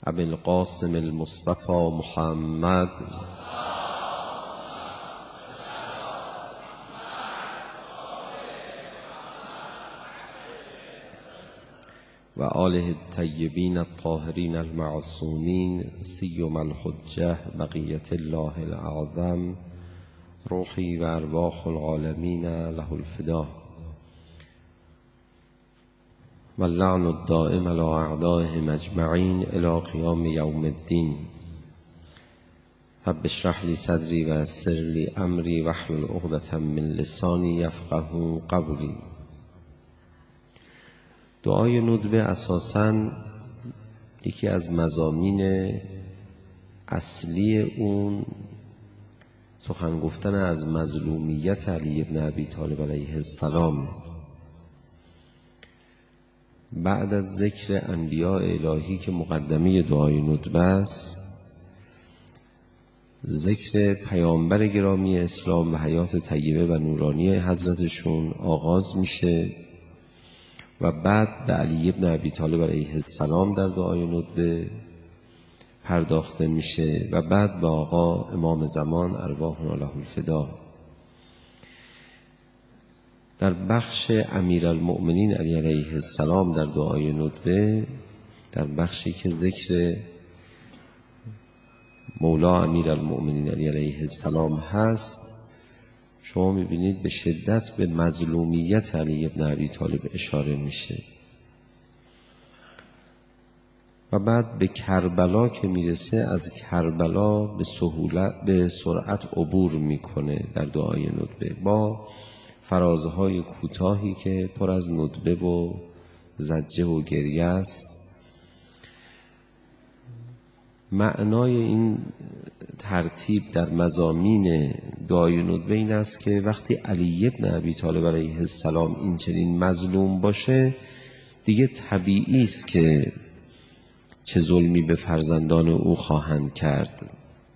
ابی القاسم المصطفى محمد و آله الطیبین الطاهرین المعصومین سیما الحجة بقیة الله الأعظم روحی و ارواح العالمین له الفدا و اللعن الدائم علی اعدائهم اجمعین الی قیام یوم الدین. رب اشرح لی صدری و یسر لی امری واحلل عقدة من لسانی یفقهوا قولی. دعای ندبه اساساً یکی از مضامین اصلی اون سخن گفتن از مظلومیت علی بن ابی طالب علیه السلام. بعد از ذکر انبیاء الهی که مقدمه دعای ندبه است، ذکر پیامبر گرامی اسلام و حیات طیبه و نورانی حضرتشون آغاز میشه و بعد به علی بن ابی طالب علیه السلام در دعای ندبه پرداخته میشه و بعد به آقا امام زمان ارواحنا له الفدا. در بخش امیرالمؤمنین علی علیه السلام در دعای ندبه، در بخشی که ذکر مولا امیرالمؤمنین علی علیه السلام هست، شما میبینید به شدت به مظلومیت علی بن ابی طالب اشاره میشه و بعد به کربلا که میرسه از کربلا به سرعت عبور میکنه در دعای ندبه با فرازهای کوتاهی که پر از ندبه و زجه و گریه است. معنای این ترتیب در مضامین دعای ندبه این است که وقتی علی بن ابی طالب علیه السلام این چنین مظلوم باشه، دیگه طبیعی است که چه ظلمی به فرزندان او خواهند کرد.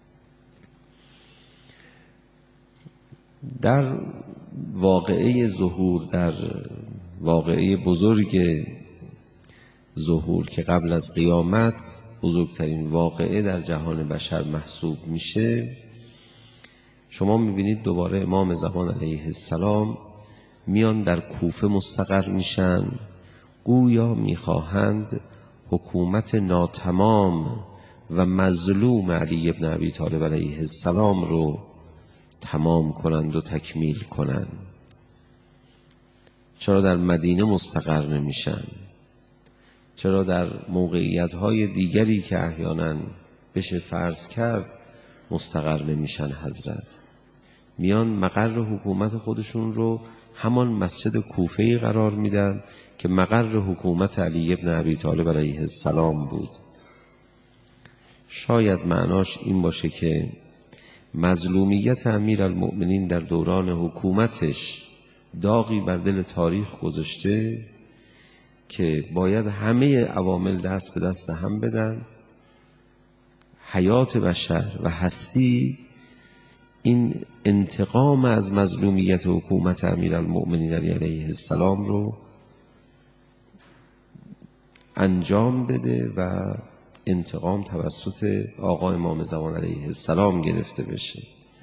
در واقعه ظهور، در واقعه بزرگ ظهور که قبل از قیامت بزرگترین واقعه در جهان بشر محسوب میشه، شما میبینید دوباره امام زمان علیه السلام میان در کوفه مستقر میشن، گویا میخواهند حکومت ناتمام و مظلوم علی بن ابی طالب علیه السلام رو تمام کنند و تکمیل کنند. چرا در مدینه مستقر نمیشن؟ چرا در موقعیت‌های دیگری که احیانا بشه فرض کرد مستقر نمیشن؟ حضرت میان مقر حکومت خودشون رو همان مسجد کوفه قرار میدن که مقر حکومت علی بن ابی طالب علیه السلام بود. شاید معناش این باشه که مظلومیت امیرالمؤمنین در دوران حکومتش داغی بر دل تاریخ گذاشته که باید همه عوامل دست به دست هم بدن، حیات بشر و هستی این انتقام از مظلومیت حکومت امیرالمؤمنین علیه السلام رو انجام بده و انتقام توسط آقا امام زمان علیه السلام گرفته بشه.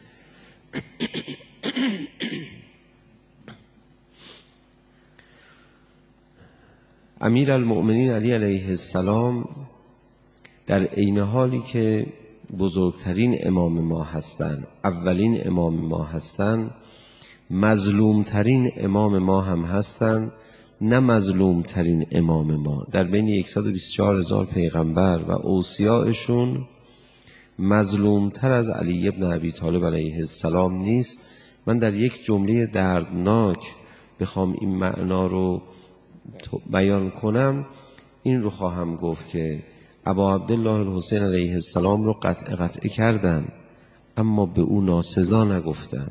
امیرالمؤمنین علی علیه السلام در عین حالی که بزرگترین امام ما هستند، اولین امام ما هستند، مظلومترین امام ما هم هستند، نه مظلومترین امام ما. در بین 124,000 پیغمبر و اوصیاءشون مظلومتر از علی بن ابی طالب علیه السلام نیست. من در یک جمله دردناک بخوام این معنا رو بیان کنم، این رو خواهم گفت که ابا عبدالله الحسین علیه السلام رو قطع کردن، اما به او ناسزا نگفتن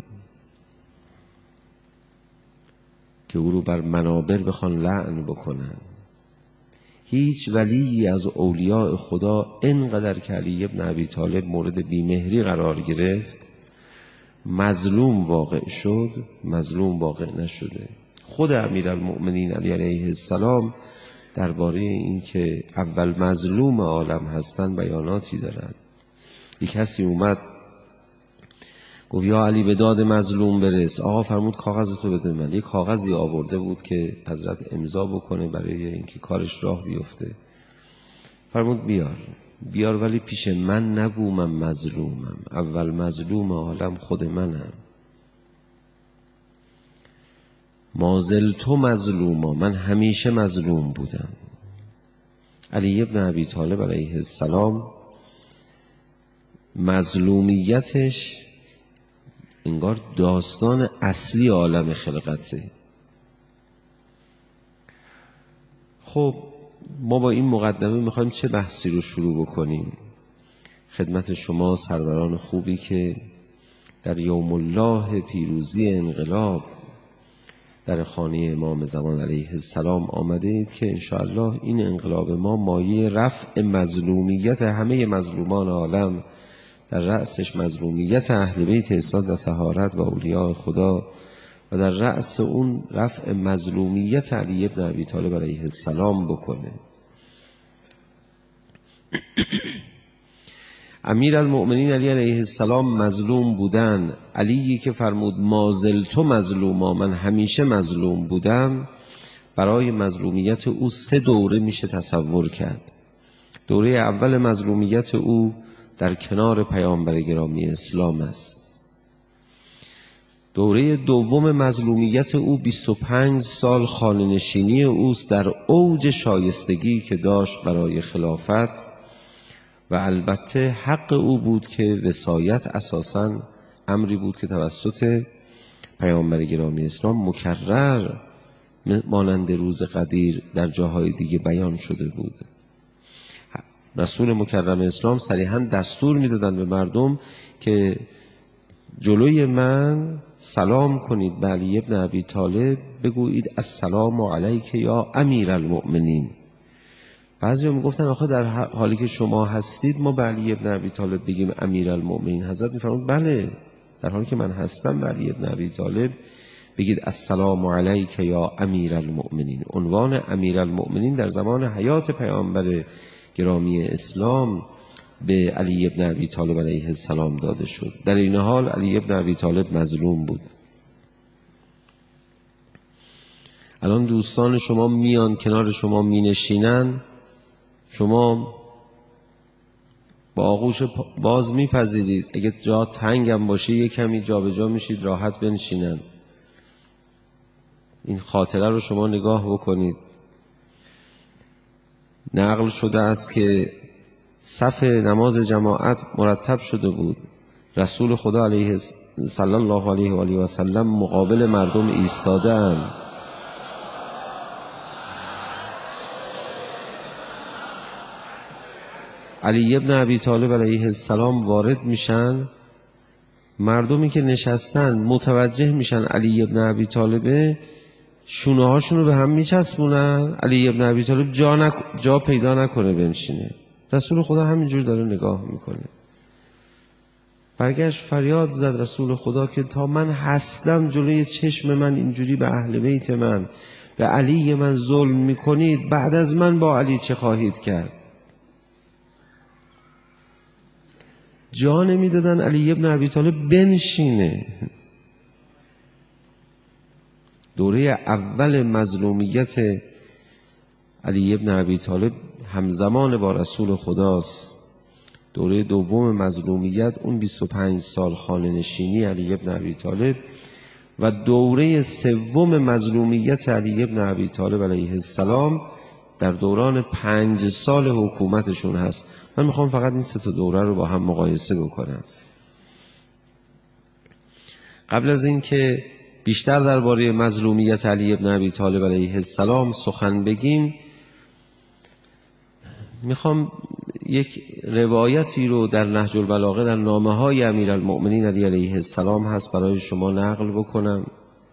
که او رو بر منابر بخوان لعن بکنن. هیچ ولی از اولیاء خدا اینقدر که علی بن ابی طالب مورد بیمهری قرار گرفت، مظلوم واقع شد، مظلوم واقع نشده. خود امیرالمؤمنین علی علیه السلام درباره این که اول مظلوم عالم هستن بیاناتی دارن. یک کسی اومد گفت یا علی به داد مظلوم برس. آقا فرمود کاغذتو بده من. یک کاغذی آورده بود که حضرت امضا بکنه برای اینکه کارش راه بیفته. فرمود بیار ولی پیش من نگو من مظلومم، اول مظلوم عالم خود منم. مازلتو مظلوما، من همیشه مظلوم بودم. علی ابن ابی طالب علیه السلام مظلومیتش انگار داستان اصلی عالم خلقته. خب ما با این مقدمه میخوایم چه بحثی رو شروع بکنیم خدمت شما سروران خوبی که در یوم الله پیروزی انقلاب در خانه امام زمان علیه السلام آمده اید که انشاءالله این انقلاب ما مایه رفع مظلومیت همه مظلومان عالم، در رأسش مظلومیت اهل بیت عصمت و طهارت و اولیاء خدا و در رأس اون رفع مظلومیت علی ابن ابی طالب علیه السلام بکنه. امیر المؤمنین علی علیه السلام مظلوم بودن. علی که فرمود مازلتو مظلوما، من همیشه مظلوم بودم، برای مظلومیت او 3 دوره میشه تصور کرد. دوره اول مظلومیت او در کنار پیامبر گرامی اسلام است. دوره دوم مظلومیت او 25 سال خانه‌نشینی اوست در اوج شایستگی که داشت برای خلافت و البته حق او بود که وصایت اساساً امری بود که توسط پیامبر گرامی اسلام مکرر مانند روز قدیر در جاهای دیگه بیان شده بود. رسول مکرم اسلام صریحاً دستور میدادن به مردم که جلوی من سلام کنید به علی ابن ابی طالب، بگویید السلام علیک یا امیر المؤمنین. بعضی هم میگفتن آخه در حالی که شما هستید ما به علی ابن ابی طالب بگیم امیر المؤمنین؟ حضرت میفرمود بله، در حالی که من هستم به علی ابن ابی طالب بگید السلام علیک یا امیر المؤمنین. عنوان امیر المؤمنین در زمان حیات پیامبر گرامی اسلام به علی ابن ابی طالب علیه السلام داده شد. در این حال علی ابن ابی طالب مظلوم بود. الان دوستان شما میان کنار شما مینشینن، شما با آغوش باز میپذیرید. اگه جا تنگم باشه یک کمی جا به جا میشید راحت بنشینن. این خاطره رو شما نگاه بکنید. نقل شده است که صف نماز جماعت مرتب شده بود. رسول خدا علیه صلی الله علیه و آله و سلم مقابل مردم ایستاده‌اند. علی ابن ابی طالب علیه السلام وارد میشن، مردمی که نشستن متوجه میشن علی ابن ابی طالب، شونه هاشون رو به هم میچسبونن. علی ابن ابی طالب جا پیدا نکنه بنشینه. رسول خدا همینجور داره نگاه میکنه. برگشت فریاد زد رسول خدا که تا من هستم جلوی چشم من اینجوری به اهل بیت من به علی من ظلم میکنید، بعد از من با علی چه خواهید کرد؟ جا نمیدادن علی ابن ابی طالب بنشینه. دوره اول مظلومیت علی ابن ابی طالب همزمان با رسول خداست. دوره دوم مظلومیت اون 25 سال خانه‌نشینی علی ابن ابی طالب و دوره سوم مظلومیت علی ابن ابی طالب علیه السلام در دوران 5 سال حکومتشون هست. من میخوام فقط این 3 دوره رو با هم مقایسه بکنم. قبل از این که بیشتر درباره مظلومیت علی ابن ابی طالب علیه السلام سخن بگیم، میخوام یک روایتی رو در نهج البلاغه در نامه‌های امیرالمؤمنین علی علیه السلام هست برای شما نقل بکنم.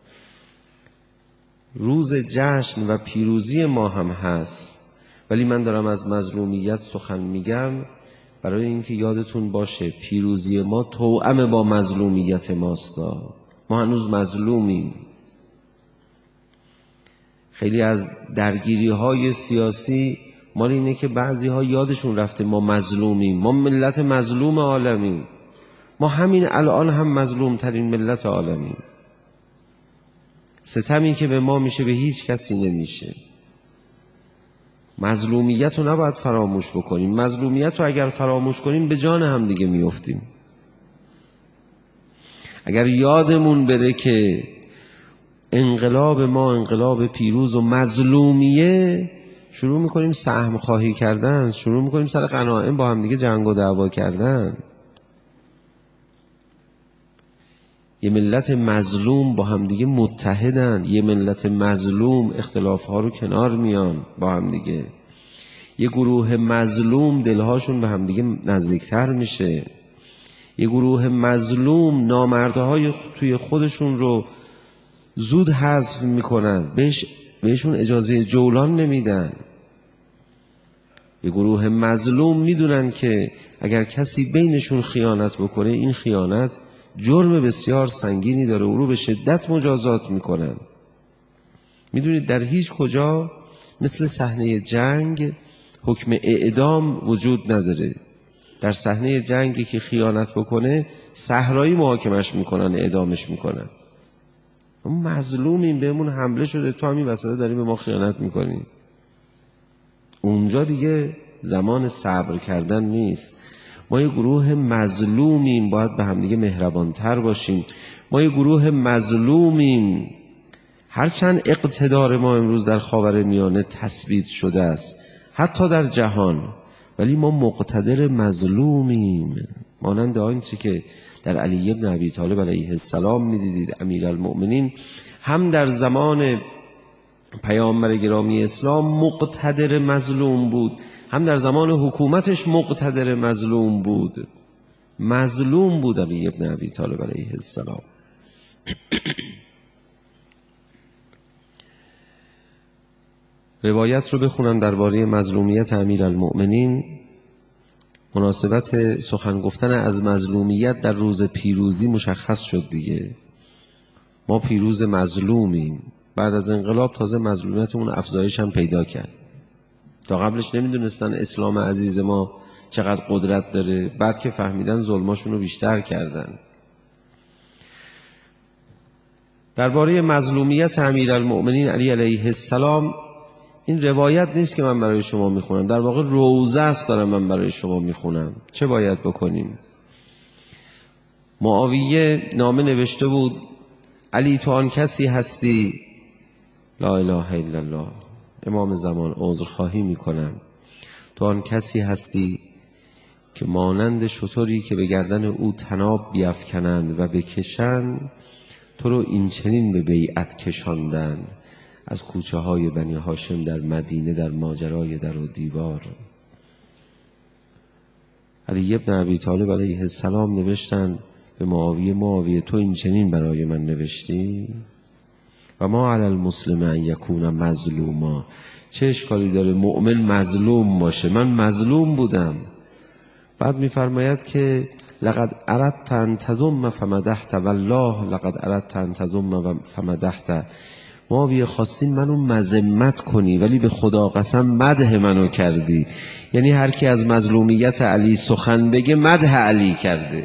روز جشن و پیروزی ما هم هست، ولی من دارم از مظلومیت سخن میگم برای اینکه یادتون باشه پیروزی ما توأم با مظلومیت ماست. ما هنوز مظلومیم. خیلی از درگیری‌های سیاسی مال اینه که بعضی‌ها یادشون رفته ما مظلومیم، ما ملت مظلوم عالمیم، ما همین الان هم مظلوم ترین ملت عالمیم. ستمی که به ما میشه به هیچ کسی نمیشه. مظلومیت رو نباید فراموش بکنیم. مظلومیت رو اگر فراموش کنیم به جان هم دیگه میافتیم. اگر یادمون بره که انقلاب ما انقلاب پیروز و مظلومیه، شروع میکنیم سهم خواهی کردن، شروع میکنیم سر غنایم با هم دیگه جنگ و دعوا کردن. یه ملت مظلوم با هم دیگه متحدن، یه ملت مظلوم اختلافها رو کنار میان با هم دیگه، یه گروه مظلوم دلهاشون به هم دیگه نزدیکتر میشه، یه گروه مظلوم نامردهای توی خودشون رو زود حذف میکنن، بهشون اجازه جولان نمیدن. یه گروه مظلوم میدونن که اگر کسی بینشون خیانت بکنه این خیانت جرم بسیار سنگینی داره، او رو به شدت مجازات میکنن. میدونید در هیچ کجا مثل صحنه جنگ حکم اعدام وجود نداره. در صحنه جنگی که خیانت بکنه صحرایی محاکمش میکنن، اعدامش میکنن. ما مظلومیم، بهمون حمله شده، تو همین وسط داری به ما خیانت میکنی. اونجا دیگه زمان صبر کردن نیست. ما یه گروه مظلومیم، باید به هم دیگه مهربانتر باشیم. ما یه گروه مظلومیم، هرچند اقتدار ما امروز در خاورمیانه تثبیت شده است حتی در جهان، ولی ما مقتدر مظلومیم. مانند آنچه که در علی بن ابی طالب علیه السلام میدیدید امیرالمؤمنین هم در زمان پیامبر گرامی اسلام مقتدر مظلوم بود، هم در زمان حکومتش مقتدر مظلوم بود. مظلوم بود علی بن ابی طالب علیه السلام. روایت رو بخونم درباره مظلومیت امیرالمؤمنین. مناسبت سخن گفتن از مظلومیت در روز پیروزی مشخص شد دیگه. ما پیروز مظلومیم. بعد از انقلاب تازه مظلومیتمون افزایش هم پیدا کرد. تا قبلش نمیدونستن اسلام عزیز ما چقدر قدرت داره، بعد که فهمیدن ظلماشون رو بیشتر کردن. درباره مظلومیت امیرالمؤمنین علی علیه السلام این روایت نیست که من برای شما میخونم، در واقع روزه است دارم من برای شما میخونم. چه باید بکنیم؟ معاویه نامه نوشته بود علی تو آن کسی هستی، لا اله الا الله، امام زمان عذرخواهی میکنم، تو آن کسی هستی که مانند شتری که به گردن او طناب بیفکنند و بکشند، تو رو این چنین به بیعت کشاندن از کوچه های بنی هاشم در مدینه در ماجرای در و دیوار. علی بن ابی طالب علیه السلام نوشتن به معاویه تو این چنین برای من نوشتی؟ و ما علی المسلم ان یکون مظلوما، چه اشکالی داره مؤمن مظلوم باشه؟ من مظلوم بودم. بعد میفرماید که لقد اردت ان تذم فمدحت والله لقد اردت ان تذم فمدحت. معاویه خواستین منو مذمت کنی ولی به خدا قسم مدح منو کردی. یعنی هر کی از مظلومیت علی سخن بگه مدح علی کرده.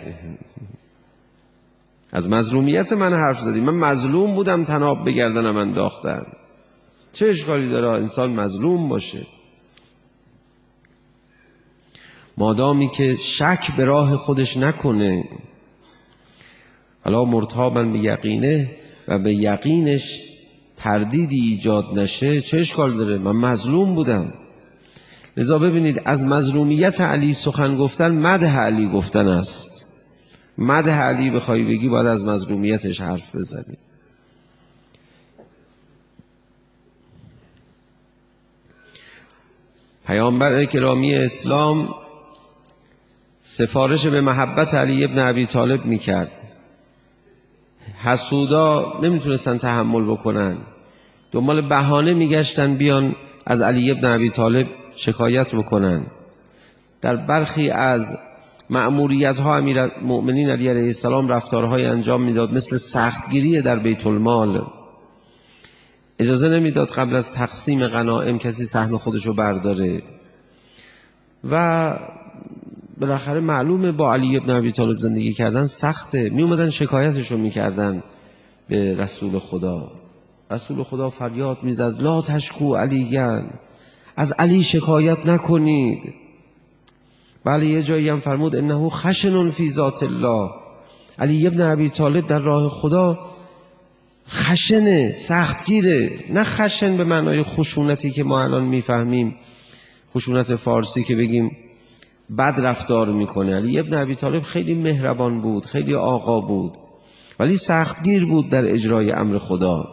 از مظلومیت من حرف زدی، من مظلوم بودم طناب به گردنم انداختن. چه اشکالی داره انسان مظلوم باشه؟ مادامی که شک به راه خودش نکنه، حالا مرتابا به یقینه و به یقینش تردیدی ایجاد نشه، چه اشکال داره؟ من مظلوم بودم. لذا ببینید از مظلومیت علی سخن گفتن مدح علی گفتن است. مدح علی بخوای بگی باید از مظلومیتش حرف بزنی. پیامبر گرامی اسلام سفارش به محبت علی بن ابی طالب میکرد. حسودا نمیتونستن تحمل بکنن، دنبال بهانه میگشتن بیان از علی بن ابی طالب شکایت بکنن. در برخی از مأموریت ها امیرالمؤمنین علی علیه السلام رفتارهای انجام میداد، مثل سختگیری در بیت المال. اجازه نمیداد قبل از تقسیم غنایم کسی سهم خودشو برداره و بالاخره معلومه با علی ابن ابی طالب زندگی کردن سخته. می اومدن شکایتشو میکردن به رسول خدا. رسول خدا فریاد میزد لا تشکو علیگن، از علی شکایت نکنید. بله یه جایی هم فرمود انه خشن فی ذات الله، علی ابن ابی طالب در راه خدا خشنه، سختگیره. نه خشن به معنای خشونتی که ما الان میفهمیم، خشونت فارسی که بگیم بد رفتار میکنه. علی ابن ابی طالب خیلی مهربان بود، خیلی آقا بود، ولی سختگیر بود در اجرای امر خدا.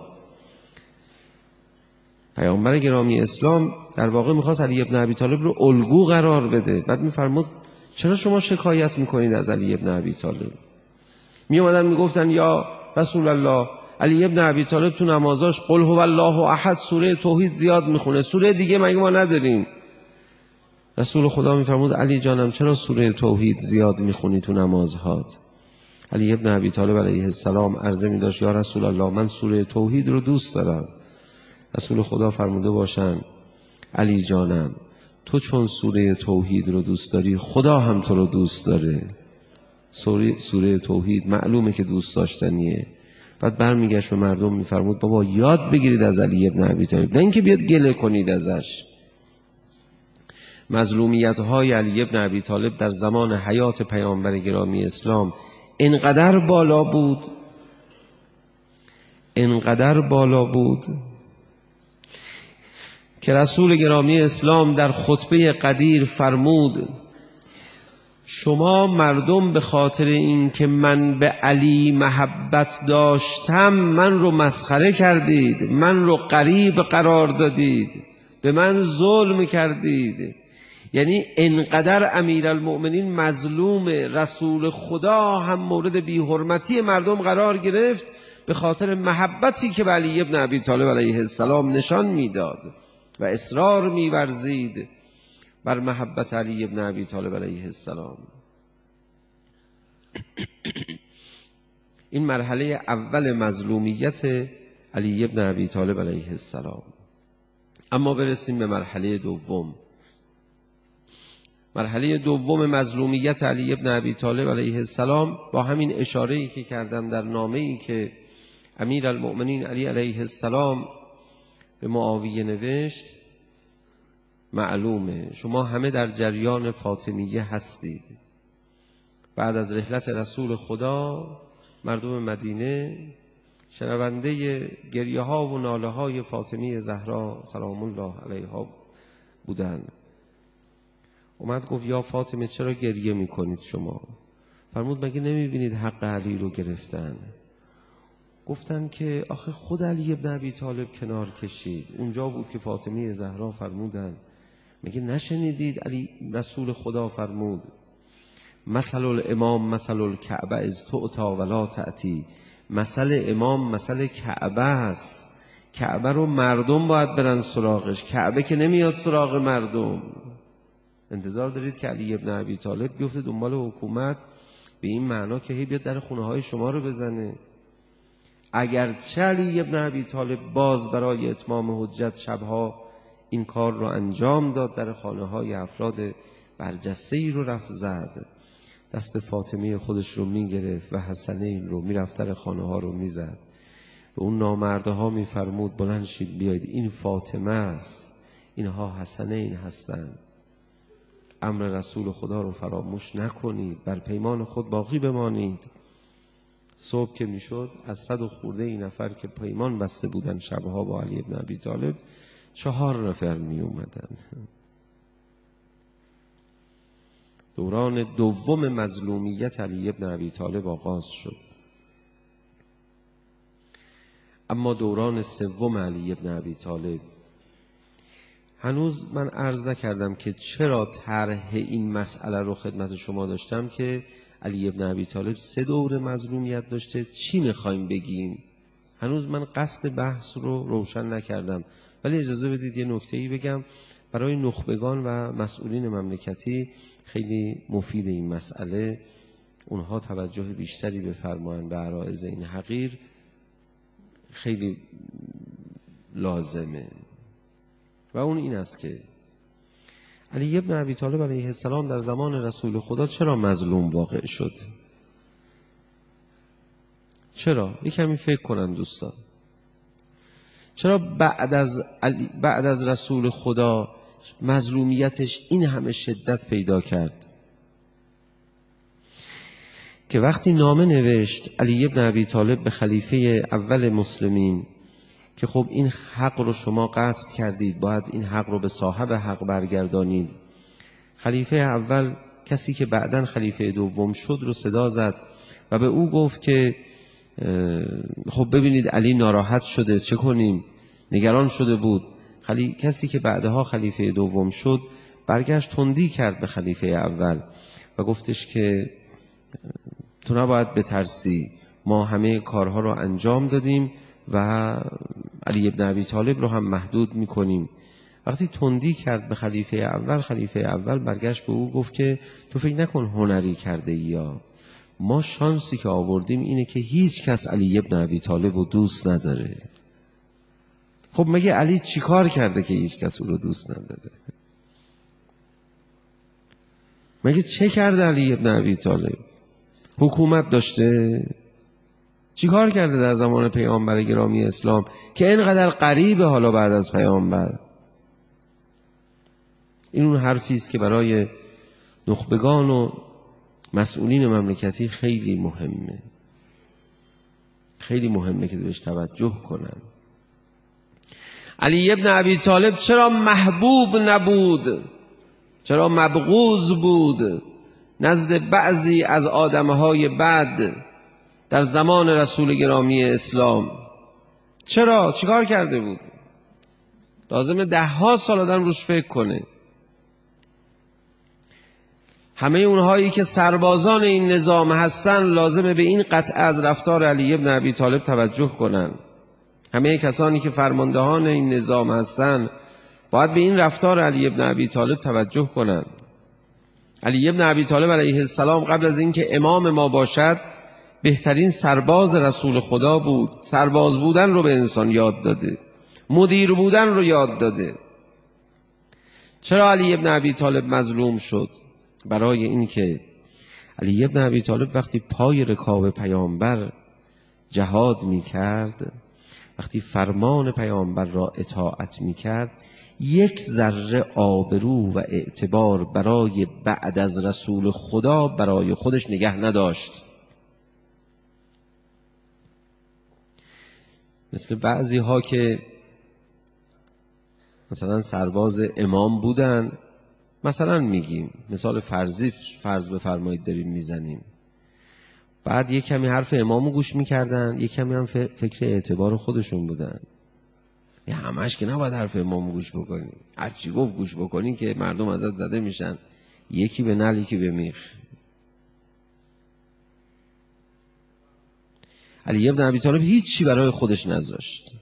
پیامبر گرامی اسلام در واقع میخواست علی ابن ابی طالب رو الگو قرار بده. بعد میفرمود چرا شما شکایت میکنید از علی ابن ابی طالب؟ میومدن میگفتن یا رسول الله علی ابن ابی طالب تو نمازاش قل هو الله احد سوره توحید زیاد میخونه، سوره دیگه مگه ما نداریم؟ رسول خدا میفرمود علی جانم چرا سوره توحید زیاد میخونی تو نمازهات؟ علی ابن ابی طالب علیه السلام عرضه میداشت یا رسول الله من سوره توحید رو دوست دارم. رسول خدا فرموده باشن علی جانم تو چون سوره توحید رو دوست داری خدا هم تو رو دوست داره. سوره توحید معلومه که دوست داشتنیه. بعد برمیگشت به مردم میفرمود بابا یاد بگیرید از علی ابن ابی طالب، نه اینکه بیاد گله کنید ازش. مظلومیت های علی ابن ابی طالب در زمان حیات پیامبر گرامی اسلام انقدر بالا بود که رسول گرامی اسلام در خطبه قدیر فرمود شما مردم به خاطر این که من به علی محبت داشتم من رو مسخره کردید، من رو غریب قرار دادید، به من ظلم کردید. یعنی انقدر امیرالمؤمنین مظلوم، رسول خدا هم مورد بی‌حرمتی مردم قرار گرفت به خاطر محبتی که به علی ابن ابی طالب علیه السلام نشان میداد و اصرار می‌ورزید بر محبت علی ابن ابی طالب علیه السلام. این مرحله اول مظلومیت علی ابن ابی طالب علیه السلام. اما برسیم به مرحله دوم. مرحله دوم مظلومیت علی ابن ابی طالب علیه السلام با همین اشاره‌ای که کردم در نامه‌ای که امیرالمؤمنین علی علیه السلام به معاویه نوشت معلومه. شما همه در جریان فاطمیه هستید. بعد از رحلت رسول خدا مردم مدینه شنونده گریه ها و ناله های فاطمیه زهرا سلام الله علیها بودند. اومد گفت یا فاطمه چرا گریه میکنید شما؟ فرمود مگه نمیبینید حق علی رو گرفتن؟ گفتن که آخه خود علی ابن ابی طالب کنار کشید. اونجا بود که فاطمه زهرا فرمودن مگه نشنیدید علی رسول خدا فرمود مثل الامام مثل الکعبه از تعطی ولا تأتی. مثل امام مثل کعبه است. کعبه رو مردم باید برن سراغش، کعبه که نمیاد سراغ مردم. انتظار دارید که علی ابن ابی طالب بیفته دنبال حکومت به این معنا که هی بیاد در خونه های شما رو بزنه؟ اگرچه علی ابن ابی طالب باز برای اتمام حجت شبها این کار رو انجام داد، در خانه های افراد برجسته ای رو رفت زد، دست فاطمه خودش رو میگرفت و حسنین رو میرفت در خانه ها رو میزد. به اون نامرده ها میفرمود بلند شید بیاید، این فاطمه است، اینها حسنین هستند. امر رسول خدا رو فراموش نکنید، بر پیمان خود باقی بمانید. صبح که میشد از 100 خورده این نفر که پیمان بسته بودن شبها با علی ابن ابی طالب 4 نفر می اومدن. دوران دوم مظلومیت علی ابن ابی طالب آغاز شد. اما دوران سوم علی ابن ابی طالب، هنوز من عرض نکردم که چرا طرح این مسئله رو خدمت شما داشتم که علی ابن ابی طالب 3 دوره مظلومیت داشته. چی میخوایم بگیم؟ هنوز من قصد بحث رو روشن نکردم، ولی اجازه بدید یه نکته‌ای بگم برای نخبگان و مسئولین مملکتی. خیلی مفید این مسئله، اونها توجه بیشتری بفرمایند به عرایض این حقیر. خیلی لازمه و اون این است که علی ابن ابی طالب علیه السلام در زمان رسول خدا چرا مظلوم واقع شد؟ چرا؟ یک کمی فکر کنن دوستان. چرا بعد از رسول خدا مظلومیتش این همه شدت پیدا کرد که وقتی نامه نوشت علی ابن ابی طالب به خلیفه اول مسلمین که خب این حق رو شما غصب کردید، باید این حق رو به صاحب حق برگردانید. خلیفه اول، کسی که بعداً خلیفه دوم شد، رو صدا زد و به او گفت که خب ببینید علی ناراحت شده، چه کنیم؟ نگران شده بود. کسی که بعدها خلیفه دوم شد برگشت تندی کرد به خلیفه اول و گفتش که تو نباید بترسی، ما همه کارها رو انجام دادیم و علی ابن ابی طالب رو هم محدود میکنیم. وقتی تندی کرد به خلیفه اول برگشت به او گفت که تو فکر نکن هنری کرده یا ما شانسی که آوردیم اینه که هیچ کس علی ابن ابی طالب رو دوست نداره. خب مگه علی چی کار کرده که هیچ کس او رو دوست نداره؟ مگه چه کرده علی ابن ابی طالب؟ حکومت داشته؟ چی کار کرده در زمان پیامبر گرامی اسلام که اینقدر قریبه حالا بعد از پیامبر؟ این اون حرفی است که برای نخبگان و مسئولین مملکتی خیلی مهمه، خیلی مهمه که بهش توجه کنن. علی ابن ابی طالب چرا محبوب نبود؟ چرا مبغوض بود نزد بعضی از آدمهای بد در زمان رسول گرامی اسلام؟ چرا؟ چیکار کرده بود؟ لازمه 10 سال آدم روش فکر کنه. همه اونهایی که سربازان این نظام هستن لازمه به این قطعه از رفتار علی ابن ابی طالب توجه کنن. همه کسانی که فرماندهان این نظام هستن باید به این رفتار علی ابن ابی طالب توجه کنن. علی ابن ابی طالب علیه السلام قبل از اینکه امام ما باشد بهترین سرباز رسول خدا بود. سرباز بودن رو به انسان یاد داده، مدیر بودن رو یاد داده. چرا علی ابن ابی طالب مظلوم شد؟ برای اینکه علی ابن ابی طالب وقتی پای رکاب پیامبر جهاد می کرد، وقتی فرمان پیامبر را اطاعت می کرد، یک ذره آبرو و اعتبار برای بعد از رسول خدا برای خودش نگه نداشت. مثل بعضی ها که مثلا سرباز امام بودن، مثلا میگیم مثال فرض بفرمایید داریم میزنیم، بعد یک کمی حرف امامو گوش میکردن، یک کمی هم فکر اعتبار خودشون بودن. یه همش که نباید حرف امامو گوش بکنی، هرچی گفت گوش بکنی که مردم ازت زده میشن، یکی به نل یکی به میخ. علی ابن ابی طالب هیچی برای خودش نذاشت.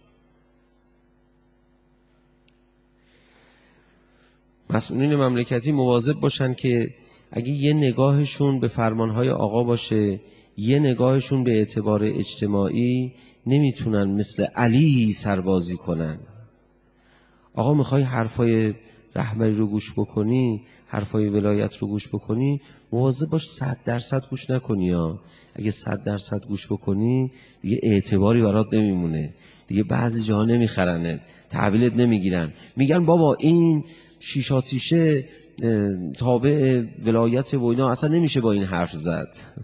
مسئولین مملکتی مواظب باشن که اگه یه نگاهشون به فرمانهای آقا باشه، یه نگاهشون به اعتبار اجتماعی، نمیتونن مثل علی سربازی کنن. آقا میخوای حرفای رهبری رو گوش بکنی، حرفای ولایت رو گوش بکنی، مواظب باش 100% گوش نکنی ها. اگه 100% گوش بکنی دیگه اعتباری برات نمیمونه، دیگه بعضی جاها نمیخرنت، تحویلت نمیگیرن، میگن بابا این شیشاتیشه تابع ولایت و اینا، اصلا نمیشه با این حرف زد.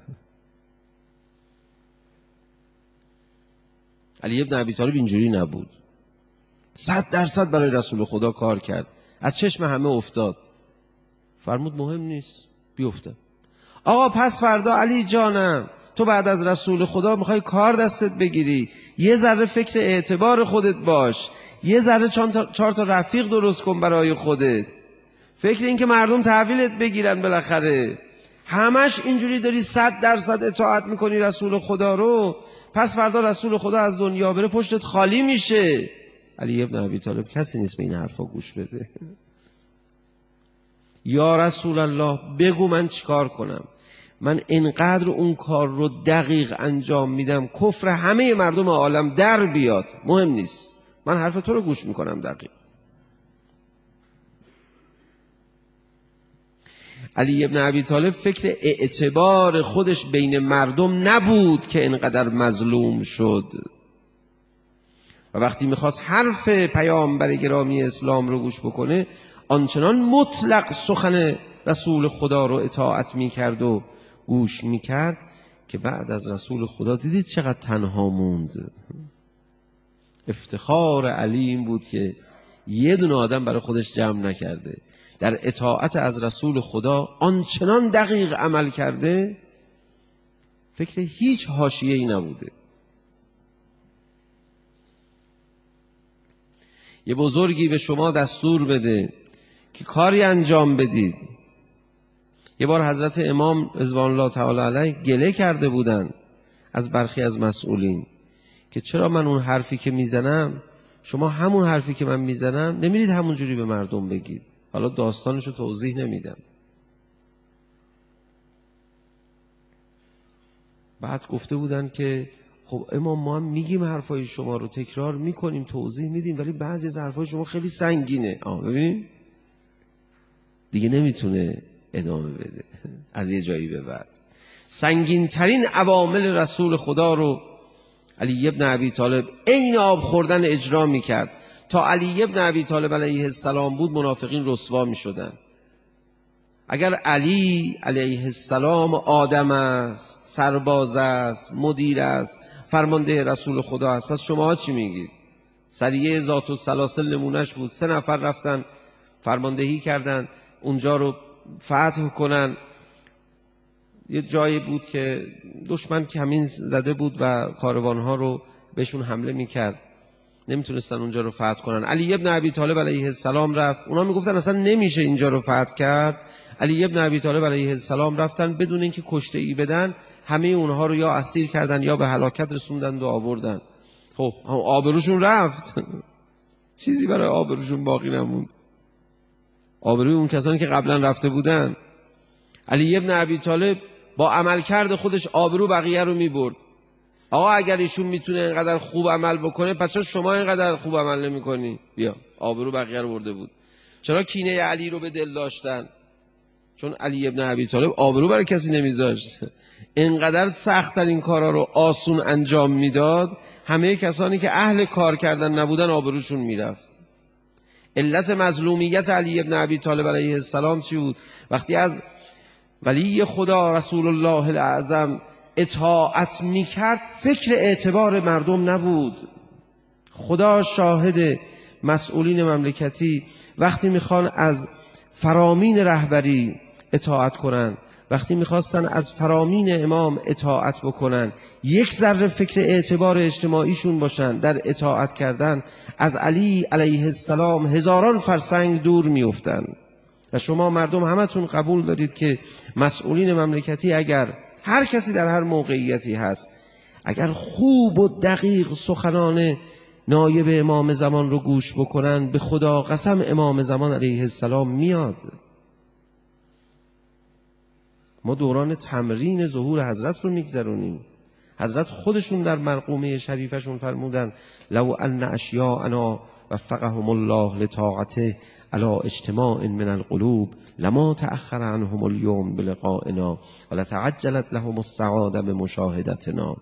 علی ابن ابی طالب اینجوری نبود، 100% برای رسول خدا کار کرد، از چشم همه افتاد، فرمود مهم نیست بیفته. آقا پس فردا علی جانم تو بعد از رسول خدا میخوای کار دستت بگیری، یه ذره فکر اعتبار خودت باش، یه ذره 4 تا رفیق درست کن برای خودت، فکر این که مردم تحویلت بگیرن بالاخره. همش اینجوری داری 100% اطاعت میکنی رسول خدا رو، پس فردا رسول خدا از دنیا بره پشتت خالی میشه. علی ابن ابی طالب کسی نیست به این حرفا گوش بده. یا رسول الله بگو من چیکار کنم، من اینقدر اون کار رو دقیق انجام میدم کفر همه مردم عالم در بیاد، مهم نیست، من حرف تو رو گوش میکنم. دقیق علی ابن ابی طالب فکر اعتبار خودش بین مردم نبود که اینقدر مظلوم شد و وقتی میخواست حرف پیامبر گرامی اسلام رو گوش بکنه آنچنان مطلق سخن رسول خدا رو اطاعت میکرد و گوش میکرد که بعد از رسول خدا دیدید چقدر تنها موند. افتخار علی این بود که یه دونه آدم برای خودش جمع نکرده، در اطاعت از رسول خدا آنچنان دقیق عمل کرده فکر هیچ حاشیه‌ای نبوده. یه بزرگی به شما دستور بده که کاری انجام بدید. یه بار حضرت امام رضوان الله تعالی علیه گله کرده بودن از برخی از مسئولین که چرا من اون حرفی که میزنم شما همون حرفی که من میزنم نمیرید همون جوری به مردم بگید. حالا داستانشو توضیح نمیدم. بعد گفته بودن که خب امام ما هم میگیم حرفای شما رو تکرار میکنیم توضیح میدیم ولی بعضی از حرفای شما خیلی سنگینه. ببین دیگه نمیتونه ادامه بده از یه جایی به بعد. سنگین ترین عوامل رسول خدا رو علی ابن ابی طالب عین آب خوردن اجرا میکرد. تا علی ابن ابی طالب علیه السلام بود منافقین رسوا میشدن. اگر علی علیه السلام آدم است، سرباز است، مدیر است، فرمانده رسول خدا است، پس شما چی میگید؟ سریه ذات السلاسل نمونش بود. 3 نفر رفتن فرماندهی کردن اونجا رو فتح کنن. یه جایی بود که دشمن کمین زده بود و کاروانها رو بهشون حمله میکرد، نمیتونستن اونجا رو فتح کنن. علی ابن ابی طالب علیه السلام رفت. اونا میگفتن اصلا نمیشه اینجا رو فتح کرد. علی ابن ابی طالب علیه السلام رفتن بدون اینکه کشته ای بدن همه اونها رو یا اسیر کردن یا به هلاکت رسوندن و آوردن. خب آبروشون رفت چیزی برای آبروشون باقی نموند. آبروی اون کسانی که قبلا رفته بودن. علی ابن ابی طالب با عملکرد خودش آبرو بقیه رو میبرد. آقا اگر ایشون میتونه اینقدر خوب عمل بکنه پس چرا شما اینقدر خوب عمل نمی‌کنی؟ بیا آبرو بقیه رو برده بود. چرا کینه علی رو به دل داشتن؟ چون علی ابن ابی طالب آبرو برای کسی نمیذاشت. اینقدر سخت ترین کارا رو آسون انجام میداد همه کسانی که اهل کار کردن نبودن آبروشون میرفت. علت مظلومیت علی ابن ابی طالب علیه السلام چی بود؟ وقتی از ولی خدا رسول الله الاعظم اطاعت میکرد فکر اعتبار مردم نبود. خدا شاهد، مسئولین مملکتی وقتی میخوان از فرامین رهبری اطاعت کنن، وقتی میخواستن از فرامین امام اطاعت بکنن، یک ذره فکر اعتبار اجتماعیشون باشن در اطاعت کردن، از علی علیه السلام هزاران فرسنگ دور میافتن. و شما مردم همتون قبول دارید که مسئولین مملکتی اگر هر کسی در هر موقعیتی هست اگر خوب و دقیق سخنان نایب امام زمان رو گوش بکنن به خدا قسم امام زمان علیه السلام میاد. ما دوران تمرین ظهور حضرت رو میگذرونیم. حضرت خودشون در مرقومه شریفشون فرمودن لو ان اشیاءنا وفقهم الله لطاعته علی اجتماع من القلوب لما تأخر عنهم اليوم بلقائنا ولتعجلت لهم السعاده بمشاهدتنا.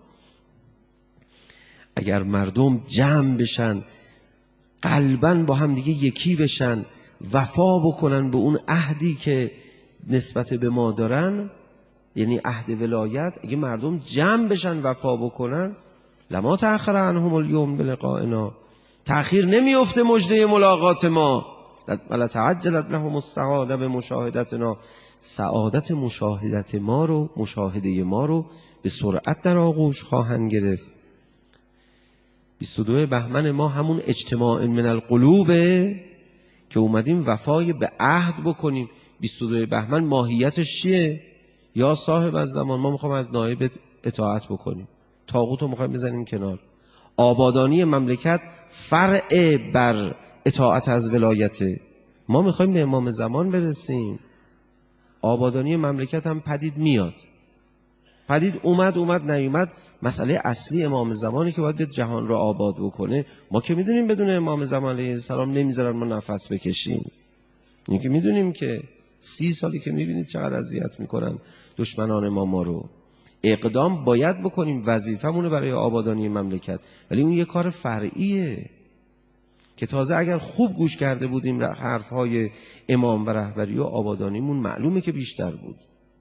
اگر مردم جمع بشن، قلباً با هم دیگه یکی بشن، وفا بکنن به اون عهدی که نسبت به ما دارن، یعنی عهد ولایت، اگه مردم جمع بشن وفا بکنن لما تأخر عنهم اليوم بلقائنا، تأخیر نمیفته مژده ملاقات ما. ولا تعجلت لهم السعاده بمشاهدتنا، سعادت مشاهدت ما رو، مشاهده ما رو به سرعت در آغوش خواهند گرفت. 22 بهمن ما همون اجتماع من القلوبه که اومدیم وفای به عهد بکنیم. 22 بهمن ماهیتش چیه؟ یا صاحب از زمان ما میخوام از نایب اطاعت بکنیم، طاغوت رو میخوایم بزنیم کنار. آبادانی مملکت فرع بر اطاعت از ولایته. ما میخوایم به امام زمان برسیم، آبادانی مملکت هم پدید میاد. پدید اومد نیومد، مسئله اصلی امام زمانی که باید جهان را آباد بکنه. ما که میدونیم بدون امام زمان علیه السلام نمیذارن ما نفس بکشیم. این که میدونیم که 30 سالی که میبینید چقدر اذیت میکنن دشمنان ما رو. اقدام باید بکنیم، وظیفمونه برای آبادانی مملکت، ولی اون یه کار فرعیه که تازه اگر خوب گوش کرده بودیم حرفهای امام و رهبری و آبادانیمون معلومه که بیشتر بود.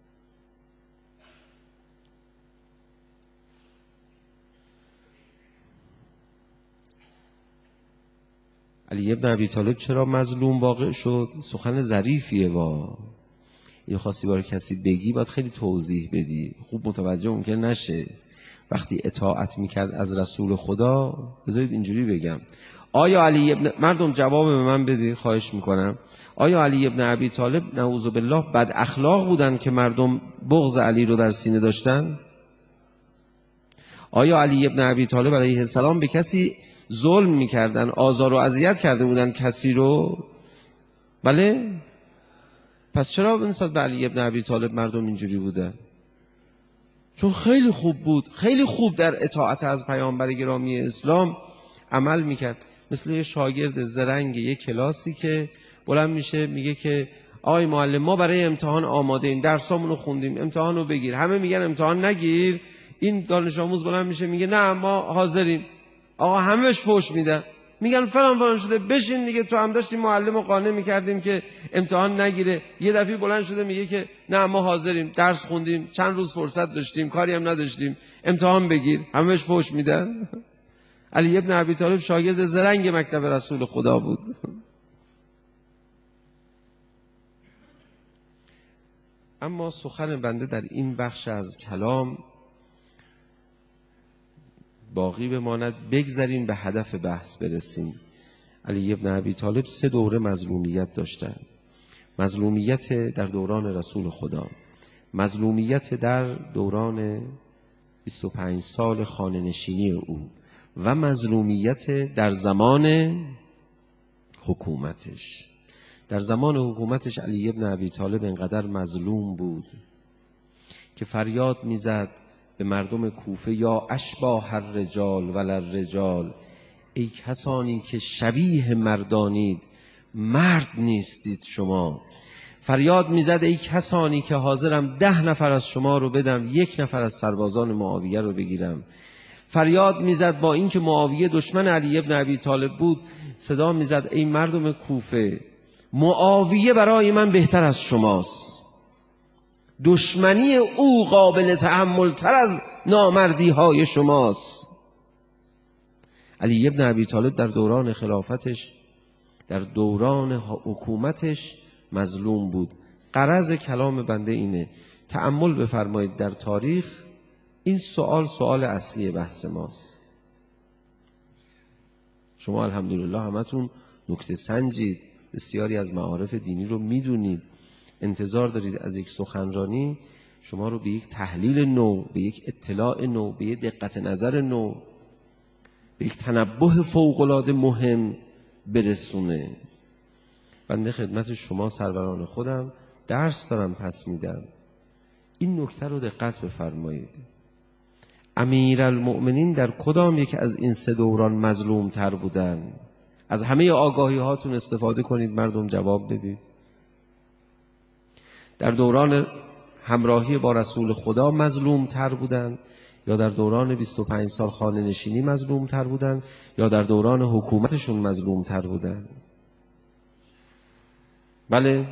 علی ابن ابی طالب چرا مظلوم واقع شد؟ سخن ظریفیه. یه خواستی برای کسی بگی باید خیلی توضیح بدی، خوب متوجه ممکن نشه. وقتی اطاعت میکرد از رسول خدا، بذارید اینجوری بگم، آیا علی ابن، مردم جواب به من بدید خواهش میکنم، آیا علی ابن ابی طالب نعوذ بالله بد اخلاق بودن که مردم بغض علی رو در سینه داشتن؟ آیا علی ابن ابی طالب علیه السلام به کسی ظلم میکردن، آزار و اذیت کرده بودن کسی رو؟ بله؟ پس چرا نسبت به علی ابن ابی طالب مردم اینجوری بودن؟ چون خیلی خوب بود، خیلی خوب در اطاعت از پیامبر گرامی اسلام عمل میکرد. مثل یه شاگرد زرنگ یه کلاسی که بلند میشه میگه که آقای معلم ما برای امتحان آماده ایم، درسامون رو خوندیم، امتحان رو بگیر. همه میگن امتحان نگیر، این دانش آموز بلند میشه میگه نه ما حاضریم. آقا همه بهش فحش میدن، میگن فلان شده، بشین دیگه، تو هم داشتیم معلم رو قانع میکردیم که امتحان نگیره. یه دفعه بلند شده میگه که نه ما حاضریم، درس خوندیم، چند روز فرصت داشتیم، کاری هم نداشتیم، امتحان بگیر. همه بهش فحش میدن. علی ابن ابی طالب شاگرد زرنگ مکتب رسول خدا بود. اما سخن بنده در این بخش از کلام باقی بماند، بگذاریم به هدف بحث برسیم. علی ابن ابی طالب 3 دوره مظلومیت داشتن. مظلومیت در دوران رسول خدا، مظلومیت در دوران 25 سال خانه‌نشینی او و مظلومیت در زمان حکومتش. در زمان حکومتش علی ابن ابی طالب انقدر مظلوم بود که فریاد میزد به مردم کوفه یا اشباح الرجال وللرجال، ای کسانی که شبیه مردانید مرد نیستید شما. فریاد میزد ای کسانی که حاضرم 10 نفر از شما رو بدم 1 نفر از سربازان معاویه رو بگیرم. فریاد میزد با اینکه معاویه دشمن علی ابن ابی طالب بود، صدا میزد ای مردم کوفه، معاویه برای من بهتر از شماست، دشمنی او قابل تحمل تر از نامردی های شماست. علی ابن ابی طالب در دوران خلافتش، در دوران حکومتش مظلوم بود. غرض کلام بنده اینه، تأمل بفرمایید در تاریخ. این سوال اصلی بحث ماست. شما الحمدلله همتون نکته سنجید، بسیاری از معارف دینی رو میدونید. انتظار دارید از یک سخنرانی شما رو به یک تحلیل نو، به یک اطلاع نو، به یک دقت نظر نو، به یک تنبه فوق‌العاده مهم برسونه. بنده خدمت شما سروران خودم درس دارم پس میدم. این نکته رو دقت بفرمایید. امیرالمؤمنین در کدام یک از این 3 دوران مظلوم تر بودن؟ از همه آگاهی هاتون استفاده کنید، مردم جواب بدید. در دوران همراهی با رسول خدا مظلوم تر بودن، یا در دوران 25 سال خانه نشینی مظلوم تر بودن، یا در دوران حکومتشون مظلوم تر بودن؟ بله،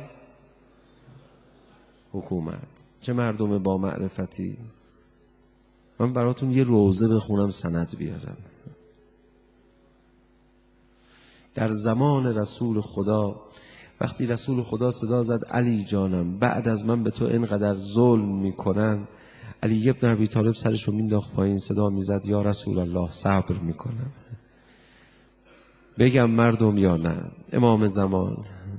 حکومت. چه مردم با معرفتی. من براتون یه روزه بخونم سند بیارم. در زمان رسول خدا وقتی رسول خدا صدا زد علی جانم بعد از من به تو اینقدر ظلم میکنن، علی ابن ابی طالب سرشو مینداخت پایین، صدا میزد یا رسول الله صبر میکنم. بگم مردم یا نه؟ امام زمان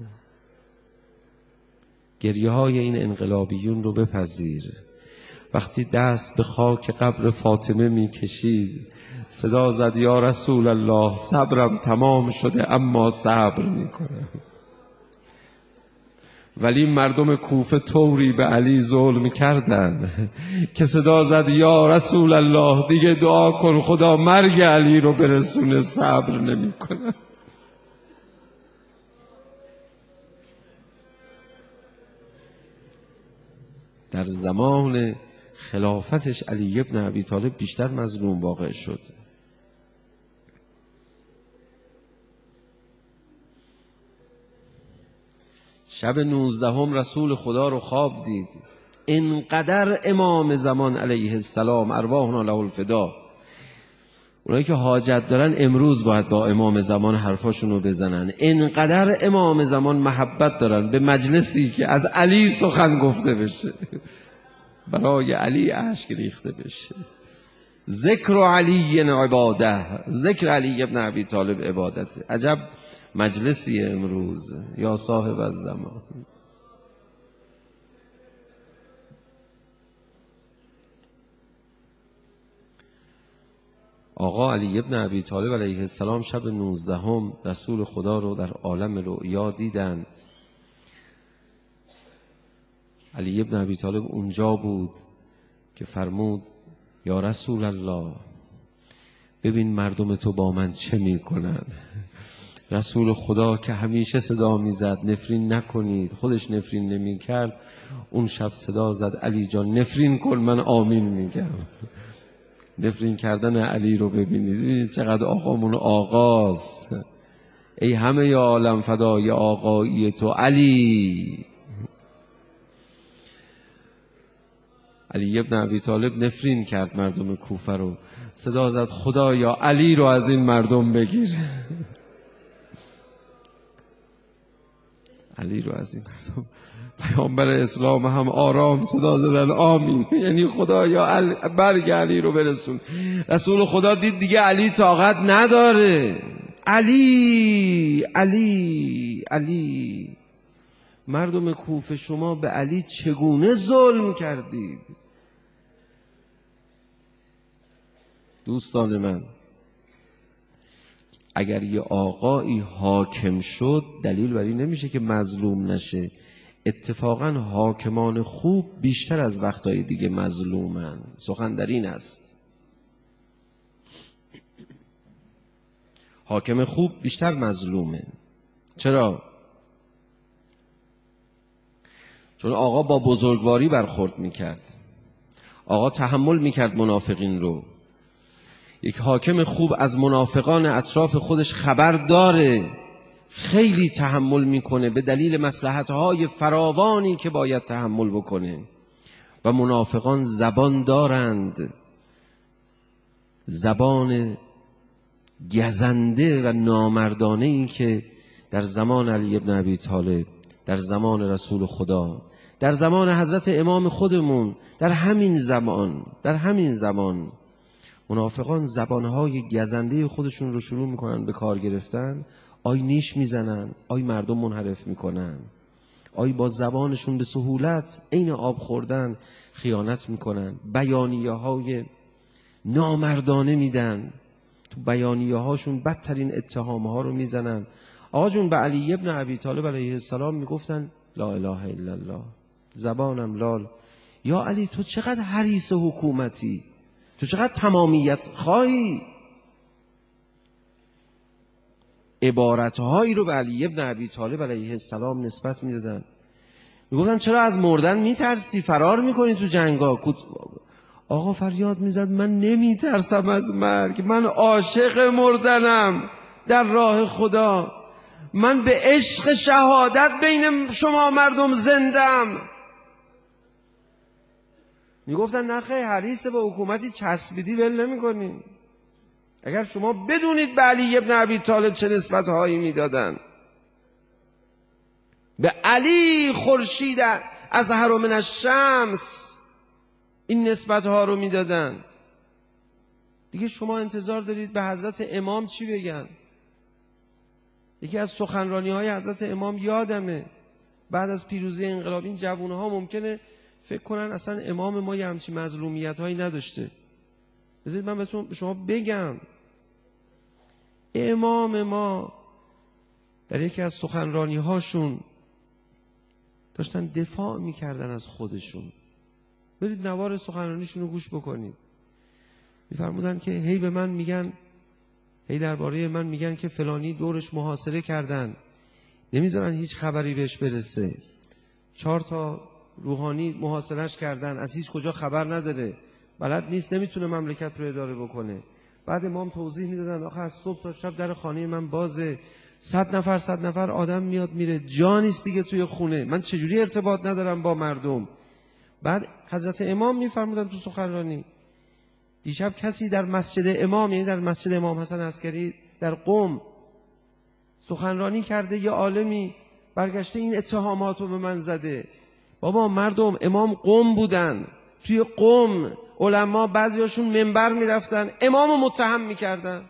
گریه های این انقلابیون رو بپذیر. وقتی دست به خاک قبر فاطمه میکشید، صدا زد یا رسول الله صبرم تمام شده اما صبر میکنم. ولی مردم کوفه طوری به علی ظلم کردن که صدا زد یا رسول الله دیگه دعا کن خدا مرگ علی رو برسونه، صبر نمی کنن. در زمان خلافتش علی ابن ابی طالب بیشتر مظلوم واقع شد. شب 19 رسول خدا رو خواب دید. اینقدر امام زمان علیه السلام ارواحنا له الفدا، اونایی که حاجت دارن امروز باید با امام زمان حرفاشون رو بزنن. اینقدر امام زمان محبت دارن به مجلسی که از علی سخن گفته بشه، برای علی اشک ریخته بشه. ذکر علی عباده، ذکر علی ابن ابی طالب عبادته. عجب مجلسی امروز یا صاحب الزمان. آقا علی ابن ابی طالب علیه السلام شب 19 رسول خدا رو در عالم رؤیا دیدن. علی ابن ابی طالب اونجا بود که فرمود یا رسول الله ببین مردم تو با من چه میکنن. رسول خدا که همیشه صدا میزد نفرین نکنید، خودش نفرین نمیکرد، اون شب صدا زد علی جان نفرین کن من آمین میگم. نفرین کردن علی رو ببینید چقدر آقامون آقاست. ای همه ی عالم فدای آقایی تو علی. علی ابن ابی طالب نفرین کرد مردم کوفه رو، صدا زد خدایا علی رو از این مردم بگیر. علی رو از این مردم. پیامبر اسلام هم آرام صدا زدن آمین، یعنی خدایا برگ علی رو برسون. رسول خدا دید دیگه علی طاقت نداره. علی علی علی. مردم کوفه شما به علی چگونه ظلم کردید؟ دوستان من، اگر یه آقایی حاکم شد دلیل بر این نمیشه که مظلوم نشه. اتفاقا حاکمان خوب بیشتر از وقتهای دیگه مظلومن. سخن در این است، حاکم خوب بیشتر مظلومه. چرا؟ چون آقا با بزرگواری برخورد میکرد، آقا تحمل میکرد منافقین رو. یک حاکم خوب از منافقان اطراف خودش خبر داره، خیلی تحمل میکنه به دلیل مصلحت‌های فراوانی که باید تحمل بکنه. و منافقان زبان دارند، زبان گزنده و نامردانه این که در زمان علی ابن ابی طالب، در زمان رسول خدا، در زمان حضرت امام خودمون، در همین زمان منافقان زبانهای گزنده خودشون رو شروع میکنن به کار گرفتن. آی نیش میزنن، آی مردم منحرف میکنن، آی با زبانشون به سهولت عین آب خوردن خیانت میکنن، بیانیه های نامردانه میدن، تو بیانیه هاشون بدترین اتهام ها رو میزنن. آقا جون به علی ابن ابی طالب علیه السلام میگفتن لا اله الا الله، زبانم لال. یا علی تو چقدر حریص حکومتی، تو چقدر تمامیت خواهی. عبارتهایی رو به علی ابن ابی طالب علیه السلام نسبت میدادن. میگفتن چرا از مردن میترسی، فرار میکنی تو جنگا؟ آقا فریاد میزد من نمیترسم از مرگ، من عاشق مردنم در راه خدا، من به عشق شهادت بین شما مردم زندم. میگفتن نه خیلی حریص به حکومتی چسبیدی ول نمی‌کنی. اگر شما بدونید به علی ابن ابی طالب چه نسبت‌هایی میدادن، به علی خورشید ازهر من الشمس این نسبت‌ها رو میدادن، دیگه شما انتظار دارید به حضرت امام چی بگن؟ یکی از سخنرانی‌های حضرت امام یادمه بعد از پیروزی انقلاب، این جوان‌ها ممکنه فکر کنن اصلا امام ما یه همچین مظلومیت‌هایی نداشته. بذارید من به شما بگم، امام ما در یکی از سخنرانی‌هاشون داشتن دفاع میکردن از خودشون. برید نوار سخنرانیشون رو گوش بکنید. میفرمودن که هی به من میگن، هی درباره من میگن که فلانی دورش محاصره کردن، نمیذارن هیچ خبری بهش برسه. 4 تا روحانی محاصرهش کردن، از هیچ کجا خبر نداره، بلد نیست، نمیتونه مملکت رو اداره بکنه. بعد امام توضیح میدادن آخه از صبح تا شب در خانه من بازه، 100 نفر آدم میاد میره، جا نیست دیگه توی خونه، من چجوری ارتباط ندارم با مردم. بعد حضرت امام میفرمودن تو سخنرانی، دیشب کسی در مسجد امام، یعنی در مسجد امام حسن عسکری در قم سخنرانی کرده، یه عالمی برگشته این اتهامات رو به من زده. بابا مردم، امام قم بودن، توی قم علما بعضیاشون منبر میرفتن امامو متهم میکردن.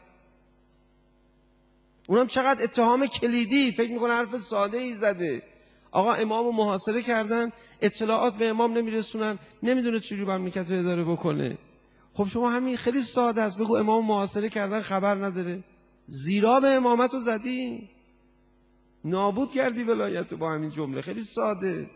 اونم چقدر اتهام کلیدی، فکر میکنه حرف ساده ای زده. آقا امامو محاصره کردن، اطلاعات به امام نمیرسونن، نمیدونه چجوری مملکت رو اداره بکنه. خب شما همین خیلی ساده است، بگو امامو محاصره کردن خبر نداره، زیرا به امامت رو زدی، نابود کردی ولایت با همین جمله، خیلی ساده.